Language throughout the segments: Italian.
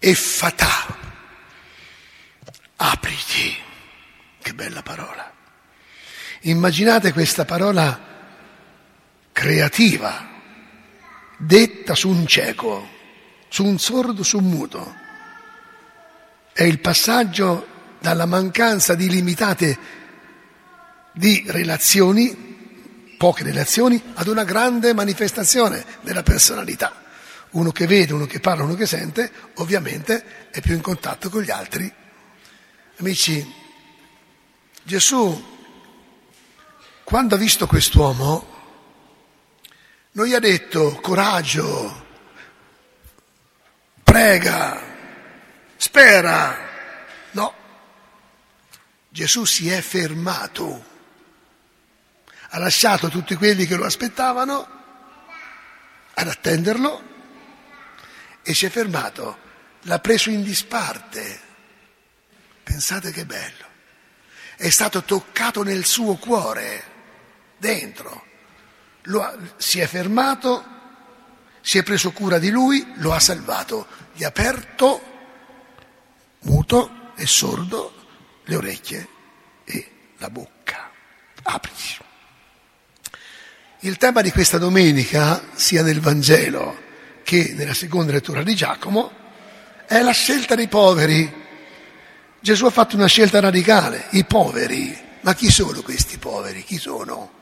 Effatà, apriti. Che bella parola. Immaginate questa parola creativa, detta su un cieco, su un sordo, su un muto. È il passaggio dalla mancanza di limitate di relazioni, poche relazioni, ad una grande manifestazione della personalità. Uno che vede, uno che parla, uno che sente, ovviamente è più in contatto con gli altri. Amici, Gesù, quando ha visto quest'uomo, non gli ha detto coraggio, prega, spera. No, Gesù si è fermato, ha lasciato tutti quelli che lo aspettavano ad attenderlo e si è fermato, l'ha preso in disparte. Pensate che bello, è stato toccato nel suo cuore, dentro, si è fermato, si è preso cura di lui, lo ha salvato, gli ha aperto, muto e sordo, le orecchie e la bocca. Apriti. Il tema di questa domenica, sia nel Vangelo che nella seconda lettura di Giacomo, è la scelta dei poveri. Gesù ha fatto una scelta radicale, i poveri. Ma chi sono questi poveri? Chi sono?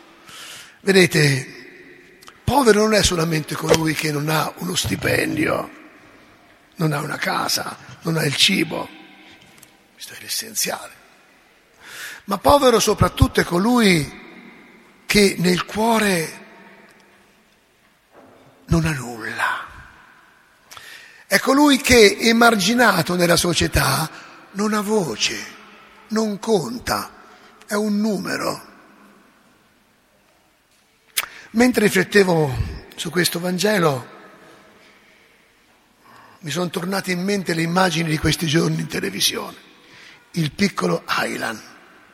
Vedete, povero non è solamente colui che non ha uno stipendio, non ha una casa, non ha il cibo, questo è l'essenziale. Ma povero soprattutto è colui che nel cuore non ha nulla. È colui che, emarginato nella società, non ha voce, non conta, è un numero. Mentre riflettevo su questo Vangelo, mi sono tornate in mente le immagini di questi giorni in televisione. Il piccolo Aylan,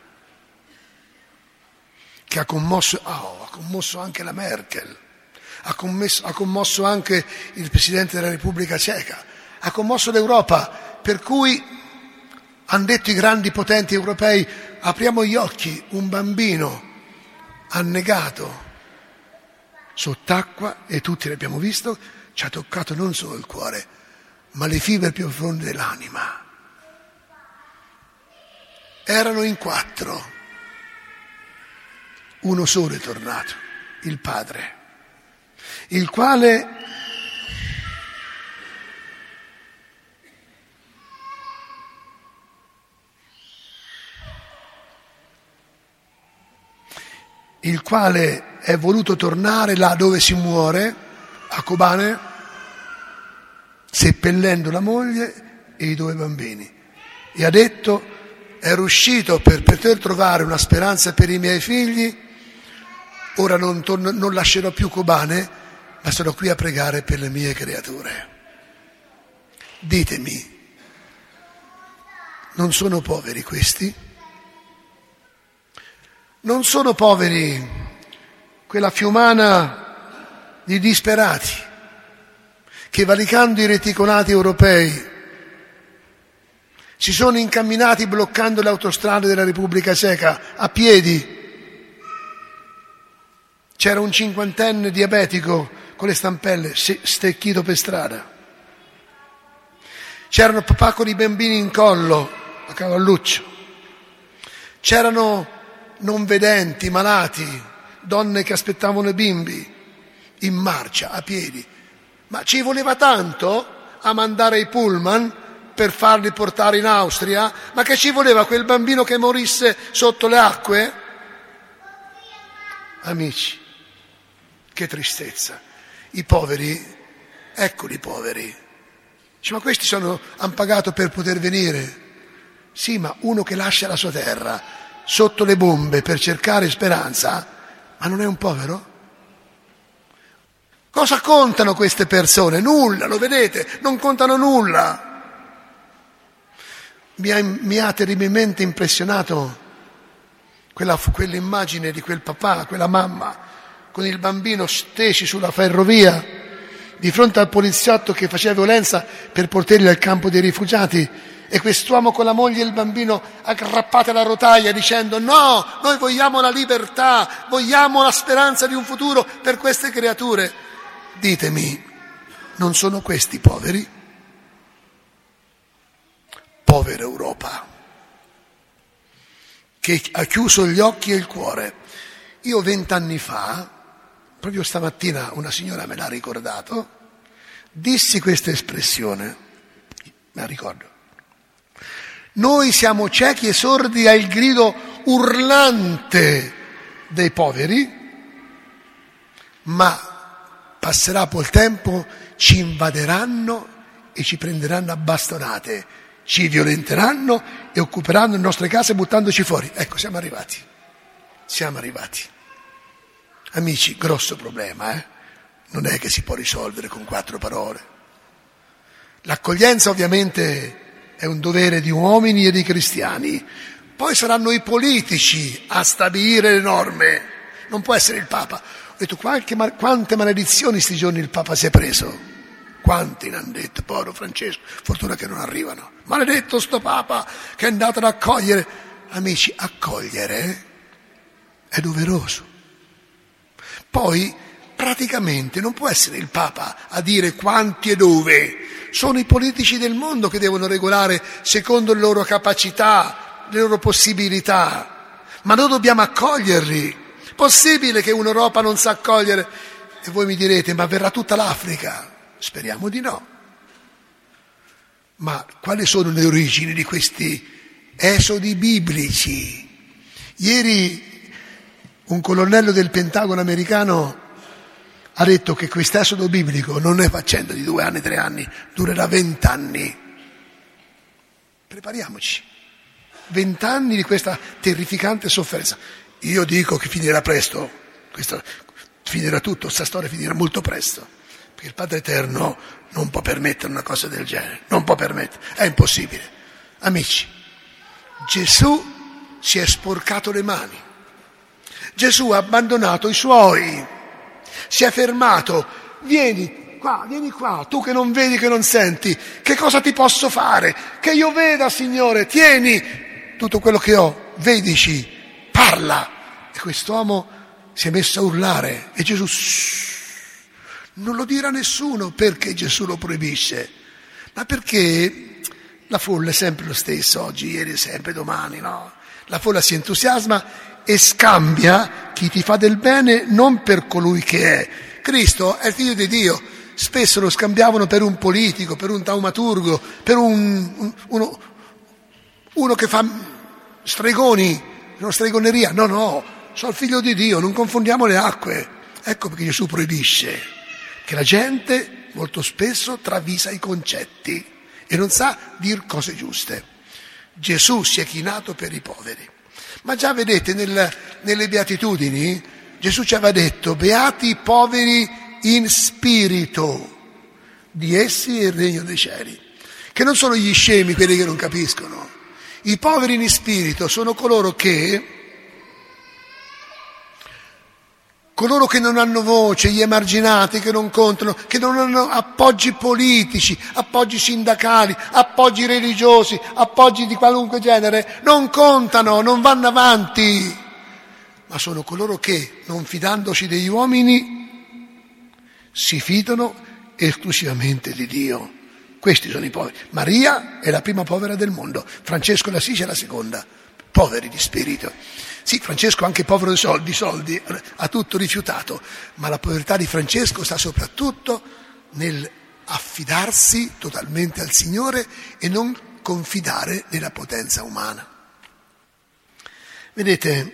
che ha commosso anche la Merkel, ha commosso anche il Presidente della Repubblica Ceca, ha commosso l'Europa, per cui hanno detto i grandi potenti europei: apriamo gli occhi, un bambino annegato sott'acqua, e tutti l'abbiamo visto, ci ha toccato non solo il cuore, ma le fibre più profonde dell'anima. Erano in 4, uno solo è tornato, il padre, il quale è voluto tornare là dove si muore, a Kobane, seppellendo la moglie e i 2 bambini, e ha detto: ero uscito per poter trovare una speranza per i miei figli, ora non lascerò più Kobane, ma sarò qui a pregare per le mie creature. Ditemi, non sono poveri questi? Non sono poveri quella fiumana di disperati che, valicando i reticolati europei, si sono incamminati bloccando le autostrade della Repubblica Ceca a piedi. C'era un 50enne diabetico con le stampelle stecchito per strada. C'erano papà con i bambini in collo a cavalluccio. C'erano non vedenti, malati, donne che aspettavano i bimbi in marcia, a piedi. Ma ci voleva tanto a mandare i pullman per farli portare in Austria? Ma che ci voleva quel bambino che morisse sotto le acque? Amici, che tristezza. I poveri, eccoli i poveri. Dice, ma questi hanno pagato per poter venire. Sì, ma uno che lascia la sua terra sotto le bombe per cercare speranza, ma non è un povero? Cosa contano queste persone? Nulla, lo vedete? Non contano nulla. Mi ha terribilmente impressionato quell'immagine di quel papà, quella mamma, con il bambino stesi sulla ferrovia, di fronte al poliziotto che faceva violenza per portarli al campo dei rifugiati, e quest'uomo con la moglie e il bambino aggrappati alla rotaia dicendo: no, noi vogliamo la libertà, vogliamo la speranza di un futuro per queste creature. Ditemi, non sono questi poveri? Povera Europa, che ha chiuso gli occhi e il cuore. Io 20 anni fa, proprio stamattina una signora me l'ha ricordato, dissi questa espressione, me la ricordo: noi siamo ciechi e sordi al grido urlante dei poveri, ma passerà poi il tempo, ci invaderanno e ci prenderanno a bastonate, ci violenteranno e occuperanno le nostre case buttandoci fuori. Ecco, siamo arrivati. Amici, grosso problema, non è che si può risolvere con 4 parole. L'accoglienza ovviamente è un dovere di uomini e di cristiani, poi saranno i politici a stabilire le norme, non può essere il Papa. Ho detto, quante maledizioni sti giorni il Papa si è preso, quanti ne hanno detto, povero Francesco, fortuna che non arrivano, maledetto sto Papa che è andato ad accogliere. Amici, accogliere è doveroso. Poi praticamente non può essere il Papa a dire quanti e dove, sono i politici del mondo che devono regolare secondo le loro capacità, le loro possibilità, ma noi dobbiamo accoglierli. Possibile che un'Europa non sa accogliere? E voi mi direte, ma verrà tutta l'Africa? Speriamo di no. Ma quali sono le origini di questi esodi biblici? Ieri un colonnello del Pentagono americano ha detto che quest'esodo biblico non è faccenda di 2 anni, 3 anni, durerà 20 anni. Prepariamoci. 20 anni di questa terrificante sofferenza. Io dico che finirà presto, finirà tutto, questa storia finirà molto presto, perché il Padre Eterno non può permettere una cosa del genere, non può permettere, è impossibile. Amici, Gesù si è sporcato le mani, Gesù ha abbandonato i suoi, si è fermato: vieni qua, tu che non vedi, che non senti, che cosa ti posso fare? Che io veda, Signore, tieni tutto quello che ho, vedici, parla. E quest'uomo si è messo a urlare e Gesù non lo dirà nessuno perché Gesù lo proibisce, ma perché la folla è sempre lo stesso, oggi, ieri, sempre, domani, no? La folla si entusiasma e scambia chi ti fa del bene non per colui che è. Cristo è il figlio di Dio, spesso lo scambiavano per un politico, per un taumaturgo, per uno che fa stregoni, una stregoneria. No, sono il figlio di Dio, non confondiamo le acque. Ecco perché Gesù proibisce, che la gente molto spesso travisa i concetti e non sa dir cose giuste. Gesù si è chinato per i poveri. Ma già vedete nelle beatitudini Gesù ci aveva detto: beati i poveri in spirito, di essi è il regno dei cieli. Che non sono gli scemi quelli che non capiscono. I poveri in spirito sono coloro che non hanno voce, gli emarginati che non contano, che non hanno appoggi politici, appoggi sindacali, appoggi religiosi, appoggi di qualunque genere, non contano, non vanno avanti, ma sono coloro che, non fidandosi degli uomini, si fidano esclusivamente di Dio. Questi sono i poveri. Maria è la prima povera del mondo, Francesco d'Assisi è la seconda, poveri di spirito. Sì, Francesco anche povero di soldi, ha tutto rifiutato, ma la povertà di Francesco sta soprattutto nel affidarsi totalmente al Signore e non confidare nella potenza umana. Vedete,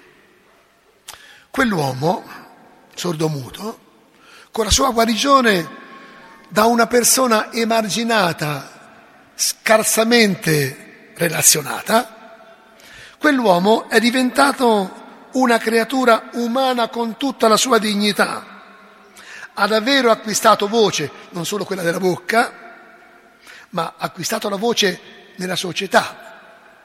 quell'uomo sordomuto, con la sua guarigione da una persona emarginata, scarsamente relazionata, quell'uomo è diventato una creatura umana con tutta la sua dignità. Ha davvero acquistato voce, non solo quella della bocca, ma ha acquistato la voce nella società.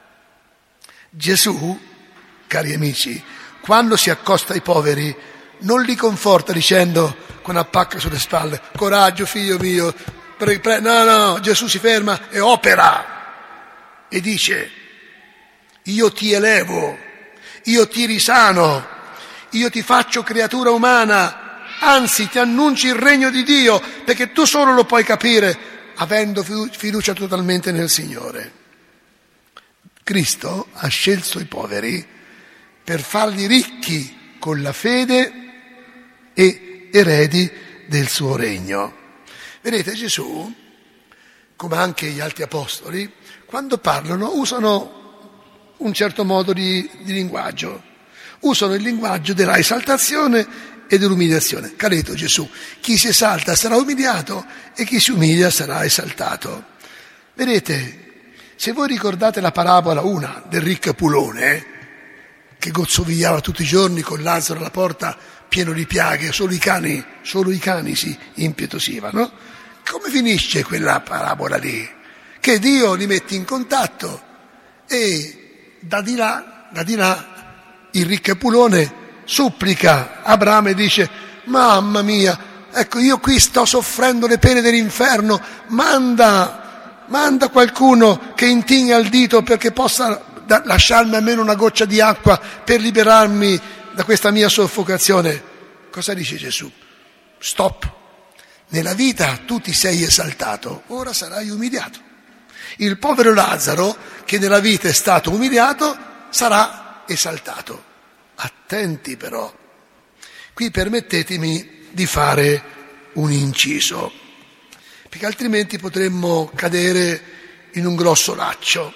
Gesù, cari amici, quando si accosta ai poveri, non li conforta dicendo: con una pacca sulle spalle. Coraggio, figlio mio. No, Gesù si ferma e opera e dice: io ti elevo, io ti risano, io ti faccio creatura umana, anzi ti annunci il regno di Dio, perché tu solo lo puoi capire avendo fiducia totalmente nel Signore. Cristo ha scelto i poveri per farli ricchi con la fede e eredi del suo regno. Vedete, Gesù, come anche gli altri apostoli, quando parlano usano un certo modo di linguaggio. Usano il linguaggio della esaltazione e dell'umiliazione. Che ha detto Gesù: chi si esalta sarà umiliato e chi si umilia sarà esaltato. Vedete, se voi ricordate la parabola, una del ricco Epulone, che gozzovigliava tutti i giorni con Lazzaro alla porta pieno di piaghe, solo i cani si impietosivano. Come finisce quella parabola lì? Che Dio li mette in contatto e da di là il ricco Epulone supplica Abramo e dice: mamma mia, ecco, io qui sto soffrendo le pene dell'inferno, manda qualcuno che intigna il dito perché possa lasciarmi almeno una goccia di acqua per liberarmi da questa mia soffocazione. Cosa dice Gesù? Stop. Nella vita tu ti sei esaltato, ora sarai umiliato. Il povero Lazzaro, che nella vita è stato umiliato, sarà esaltato. Attenti però. Qui permettetemi di fare un inciso, perché altrimenti potremmo cadere in un grosso laccio.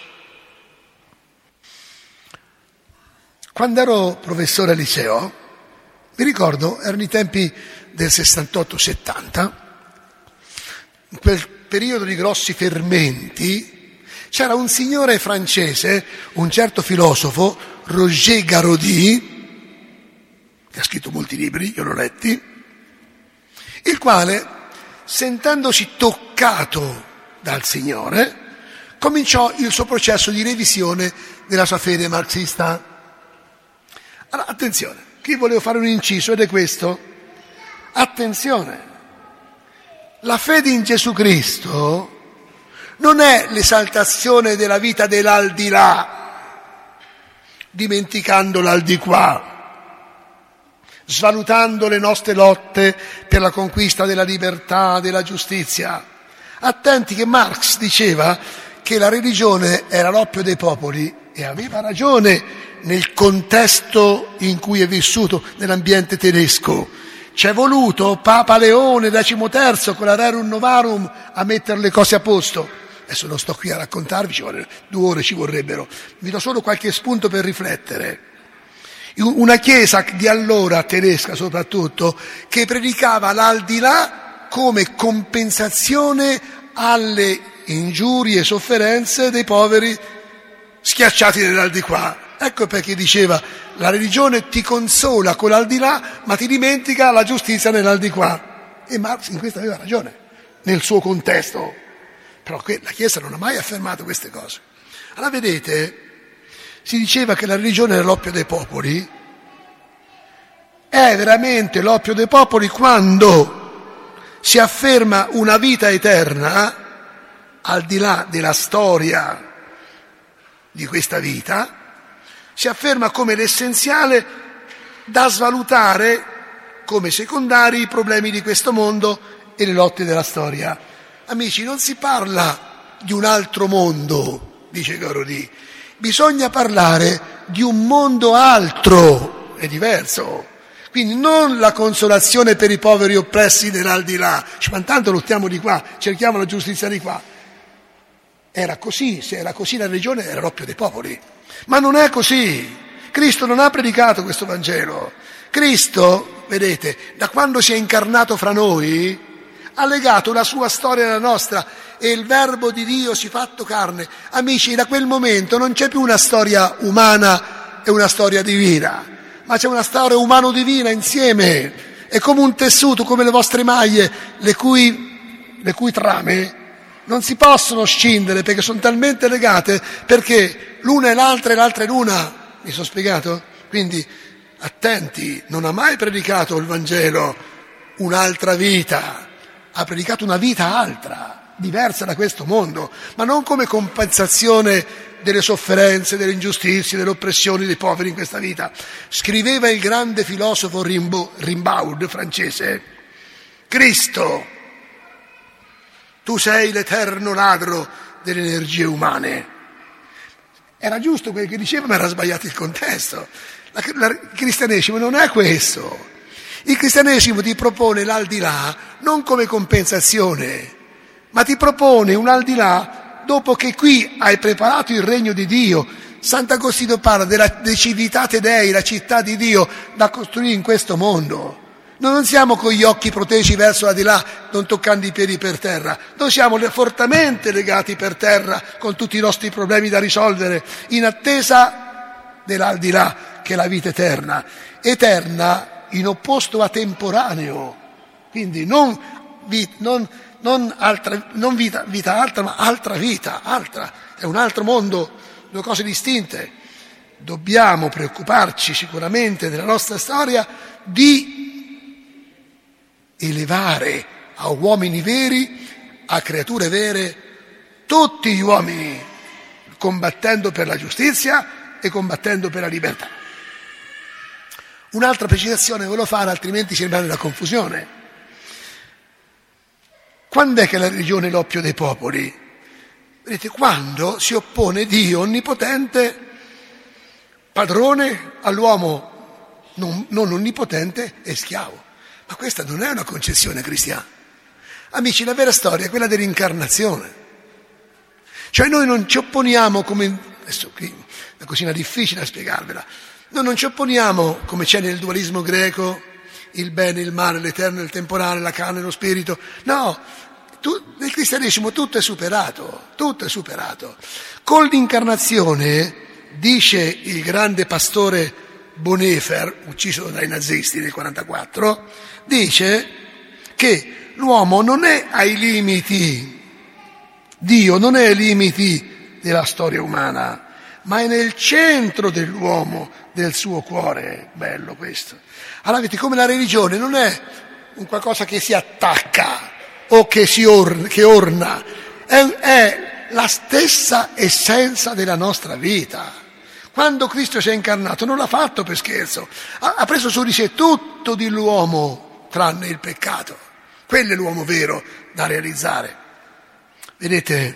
Quando ero professore al liceo, mi ricordo, erano i tempi del 68-70, in quel periodo di grossi fermenti, c'era un signore francese, un certo filosofo, Roger Garaudy, che ha scritto molti libri, io l'ho letti, il quale, sentendosi toccato dal Signore, cominciò il suo processo di revisione della sua fede marxista. Allora, attenzione, qui volevo fare un inciso ed è questo. Attenzione, la fede in Gesù Cristo non è l'esaltazione della vita dell'aldilà, dimenticando l'aldilà, svalutando le nostre lotte per la conquista della libertà, della giustizia. Attenti che Marx diceva che la religione era l'oppio dei popoli e aveva ragione nel contesto in cui è vissuto, nell'ambiente tedesco. C'è voluto Papa Leone XIII con la Rerum Novarum a mettere le cose a posto. Adesso non sto qui a raccontarvi, 2 ore ci vorrebbero. Vi do solo qualche spunto per riflettere. Una chiesa di allora, tedesca soprattutto, che predicava l'aldilà come compensazione alle ingiurie e sofferenze dei poveri schiacciati nell'aldilà. Ecco perché diceva: la religione ti consola con l'aldilà, ma ti dimentica la giustizia nell'aldilà. E Marx in questo aveva ragione, nel suo contesto. Però la Chiesa non ha mai affermato queste cose. Allora vedete, si diceva che la religione era l'oppio dei popoli. È veramente l'oppio dei popoli quando si afferma una vita eterna, al di là della storia di questa vita, si afferma come l'essenziale da svalutare come secondari i problemi di questo mondo e le lotte della storia. Amici, non si parla di un altro mondo, dice Garaudy, bisogna parlare di un mondo altro, è diverso. Quindi non la consolazione per i poveri oppressi dell'aldilà, ma tanto lottiamo di qua, cerchiamo la giustizia di qua. Era così, se era così la religione era l'oppio dei popoli. Ma non è così. Cristo non ha predicato questo Vangelo. Cristo, vedete, da quando si è incarnato fra noi, ha legato la sua storia alla nostra e il Verbo di Dio si è fatto carne. Amici, da quel momento non c'è più una storia umana e una storia divina, ma c'è una storia umano-divina insieme. È come un tessuto, come le vostre maglie, le cui trame non si possono scindere perché sono talmente legate, perché l'una è l'altra e l'altra è l'una. Mi sono spiegato? Quindi attenti, non ha mai predicato il Vangelo un'altra vita, ha predicato una vita altra, diversa da questo mondo, ma non come compensazione delle sofferenze, delle ingiustizie, delle oppressioni dei poveri in questa vita. Scriveva il grande filosofo Rimbaud, francese: Cristo, tu sei l'eterno ladro delle energie umane. Era giusto quel che diceva, ma era sbagliato il contesto. Il cristianesimo non è questo. Il cristianesimo ti propone l'aldilà non come compensazione, ma ti propone un aldilà dopo che qui hai preparato il regno di Dio. Sant'Agostino parla della Civitate Dei, la città di Dio da costruire in questo mondo. Noi non siamo con gli occhi protesi verso l'aldilà, non toccando i piedi per terra. Noi siamo fortemente legati per terra con tutti i nostri problemi da risolvere, in attesa dell'aldilà, che è la vita eterna. Eterna in opposto a temporaneo, quindi non vita altra, ma altra vita, altra, è un altro mondo, due cose distinte. Dobbiamo preoccuparci sicuramente nella nostra storia di elevare a uomini veri, a creature vere, tutti gli uomini, combattendo per la giustizia e combattendo per la libertà. Un'altra precisazione volevo fare, altrimenti si rimane nella confusione. Quando è che la religione è l'oppio dei popoli? Vedete, quando si oppone Dio onnipotente, padrone, all'uomo non onnipotente e schiavo. Ma questa non è una concezione cristiana. Amici, la vera storia è quella dell'incarnazione. Cioè noi non ci opponiamo come... Adesso qui è una cosina difficile da spiegarvela. Noi non ci opponiamo, come c'è nel dualismo greco, il bene, il male, l'eterno e il temporale, la carne e lo spirito. No, nel cristianesimo tutto è superato, tutto è superato. Con l'incarnazione, dice il grande pastore Bonhoeffer, ucciso dai nazisti nel 1944, dice che l'uomo non è ai limiti, Dio non è ai limiti della storia umana, ma è nel centro dell'uomo, del suo cuore. Bello questo. Allora vedete come la religione non è un qualcosa che si attacca o che orna, è la stessa essenza della nostra vita. Quando Cristo si è incarnato non l'ha fatto per scherzo, ha preso su di sé tutto di l'uomo tranne il peccato. Quello è l'uomo vero da realizzare. Vedete,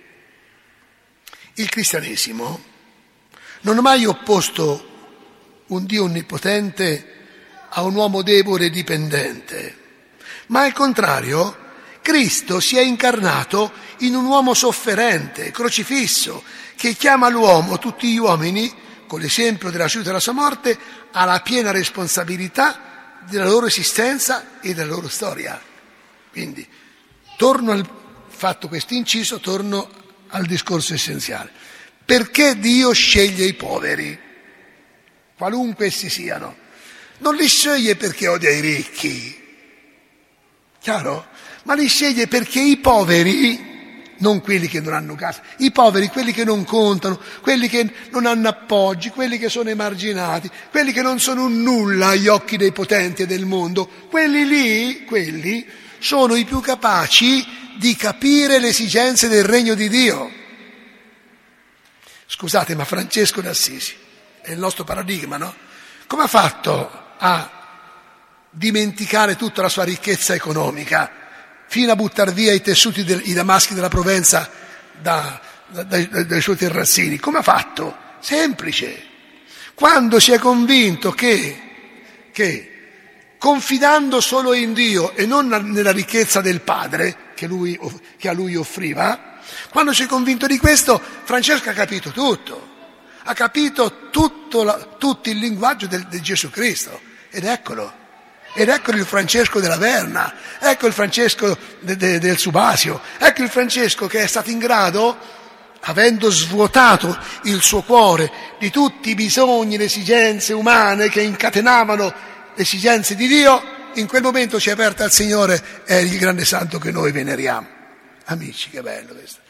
il cristianesimo non ha mai opposto un Dio onnipotente a un uomo debole e dipendente, ma al contrario, Cristo si è incarnato in un uomo sofferente, crocifisso, che chiama l'uomo, tutti gli uomini, con l'esempio della sua e della sua morte, alla piena responsabilità della loro esistenza e della loro storia. Quindi, fatto questo inciso, torno al discorso essenziale. Perché Dio sceglie i poveri, qualunque essi siano? Non li sceglie perché odia i ricchi, chiaro? Ma li sceglie perché i poveri, non quelli che non hanno casa, i poveri, quelli che non contano, quelli che non hanno appoggi, quelli che sono emarginati, quelli che non sono un nulla agli occhi dei potenti e del mondo, quelli sono i più capaci di capire le esigenze del regno di Dio. Scusate, ma Francesco d'Assisi è il nostro paradigma, no? Come ha fatto a dimenticare tutta la sua ricchezza economica fino a buttar via i tessuti, i damaschi della Provenza dai suoi terrazzini? Come ha fatto? Semplice. Quando si è convinto che confidando solo in Dio e non nella ricchezza del Padre che a lui offriva, quando si è convinto di questo, Francesco ha capito tutto, ha capito tutto il linguaggio di Gesù Cristo, ed eccolo il Francesco della Verna, ecco il Francesco del Subasio, ecco il Francesco che è stato in grado, avendo svuotato il suo cuore di tutti i bisogni, le esigenze umane che incatenavano le esigenze di Dio, in quel momento si è aperta al Signore, è il grande santo che noi veneriamo. Amici, che bello questo.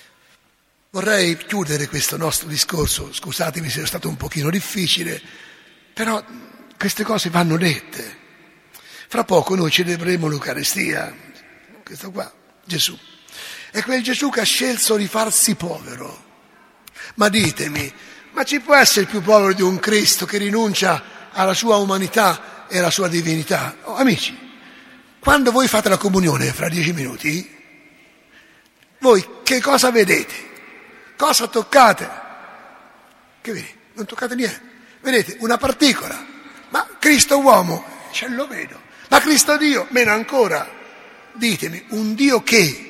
Vorrei chiudere questo nostro discorso, scusatemi se è stato un pochino difficile, però queste cose vanno dette. Fra poco noi celebreremo l'Eucaristia, questo qua, Gesù. È quel Gesù che ha scelto di farsi povero. Ma ditemi, ma ci può essere più povero di un Cristo che rinuncia alla sua umanità e alla sua divinità? Oh, amici, quando voi fate la comunione fra 10 minuti, voi che cosa vedete? Cosa toccate? Che vedete? Non toccate niente. Vedete una particola. Ma Cristo uomo, lo vedo. Ma Cristo Dio, meno ancora. Ditemi, un Dio che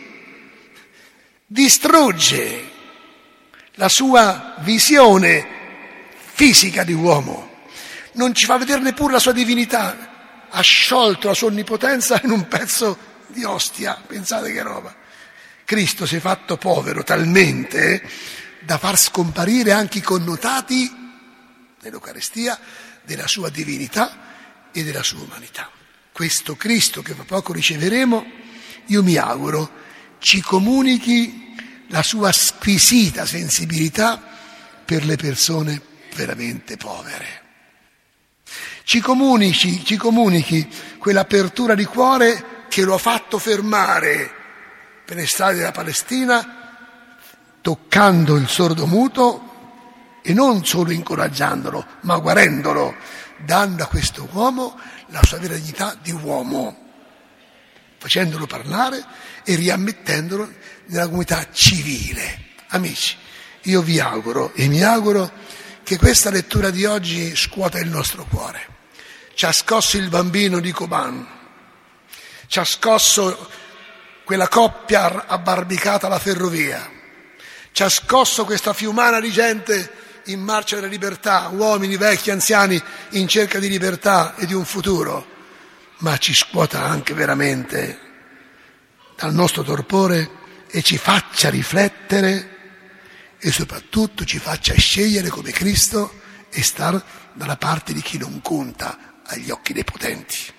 distrugge la sua visione fisica di uomo, non ci fa vedere neppure la sua divinità, ha sciolto la sua onnipotenza in un pezzo di ostia, pensate che roba. Cristo si è fatto povero talmente da far scomparire anche i connotati nell'Eucaristia della sua divinità e della sua umanità. Questo Cristo che fra poco riceveremo, io mi auguro, ci comunichi la sua squisita sensibilità per le persone veramente povere. Ci comunichi quell'apertura di cuore che lo ha fatto fermare per le strade della Palestina, toccando il sordomuto e non solo incoraggiandolo, ma guarendolo, dando a questo uomo la sua vera dignità di uomo, facendolo parlare e riammettendolo nella comunità civile. Amici, io vi auguro e mi auguro che questa lettura di oggi scuota il nostro cuore. Ci ha scosso il bambino di Coban, ci ha scosso quella coppia abbarbicata alla ferrovia, ci ha scosso questa fiumana di gente in marcia della libertà, uomini, vecchi, anziani in cerca di libertà e di un futuro, ma ci scuota anche veramente dal nostro torpore e ci faccia riflettere e soprattutto ci faccia scegliere come Cristo e star dalla parte di chi non conta agli occhi dei potenti.